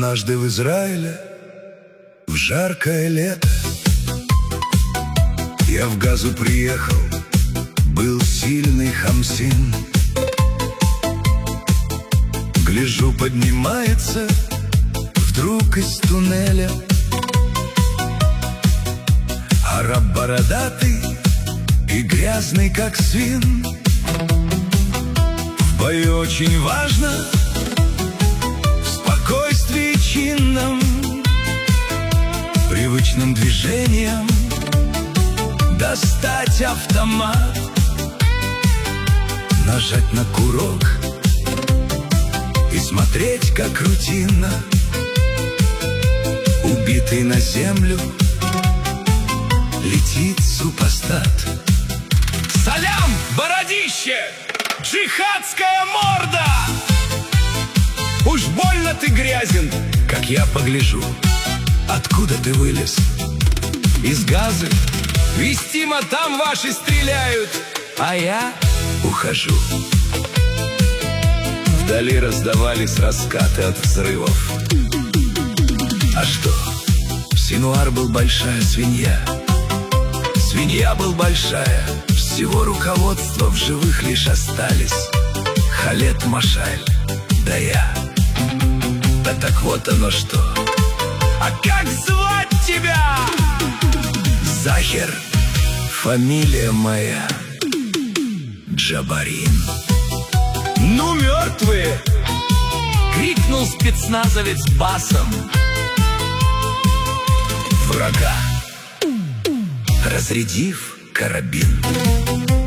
однажды в Израиле, в жаркое лето, я в Газу приехал, был сильный Хамсин. Гляжу, поднимается вдруг из туннеля араб бородатый и грязный, как свин. В бою очень важно в спокойствии чинном, привычным движением достать автомат, нажать на курок и смотреть, как рутинно убитый на землю летит супостат. Салям, бородище! Джихадская морда! Уж больно ты грязен, как я погляжу. Откуда ты вылез? из Газы. Вестимо, там ваши стреляют, а я ухожу. Вдали раздавались раскаты от взрывов. А что? Синуар был большая свинья. Свинья был большая. Всего руководства в живых лишь остались Халед Машаль, да я. Да так вот оно что. А как звать тебя? Захер, фамилия моя Джабарин. Ну, мертвые! Крикнул спецназовец басом. Врага, разрядив карабин.